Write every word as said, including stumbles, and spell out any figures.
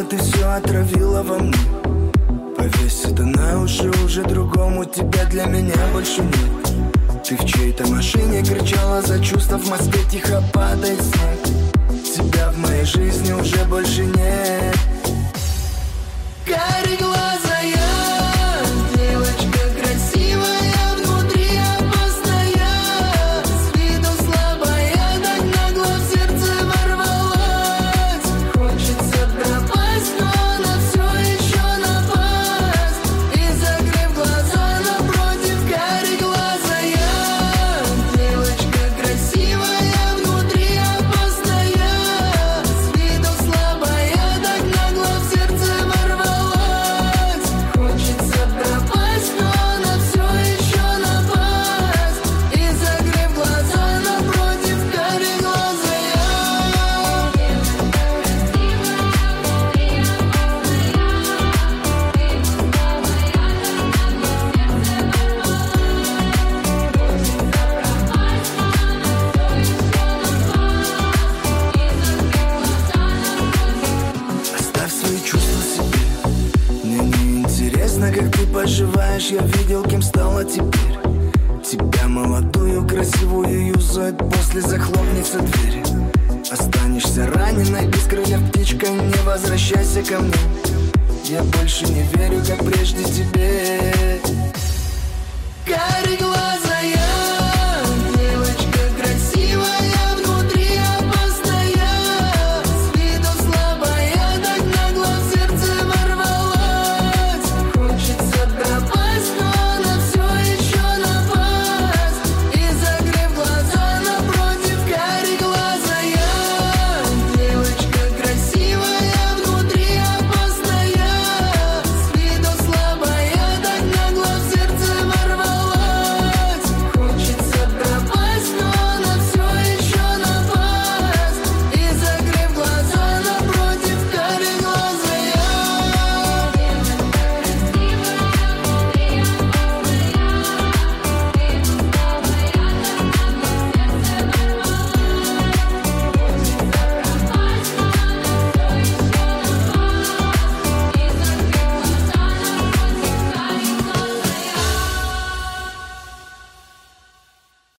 сделала, ты все отравила во мне. Повесь это на уши уже другому, тебя для меня больше нет. Ты в чьей-то машине кричала за чувства, в Москве тихо падает снег. Тебя в моей жизни уже больше нет. Карие глаза я, девочка красивая, внутри опасная, с виду слабая, так нагло в сердце ворвалась. Хочется пропасть, но она все еще напасть. И закрыв глаза напротив, карие глаза я, девочка красивая, внутри опасная, с виду слабая, так нагло в сердце ворвалась. Хочется пропасть, но она все еще напасть. И закрыв глаза напротив, карие глаза я. Оставь свои чувства себе. Мне не интересно, как ты поживаешь. Я видел, кем стала теперь. Тебя молодую, красивую юзают, после захлопнется дверь. Останешься раненой, без крыльев птичкой, не возвращайся ко мне. Я больше не верю, как прежде тебе.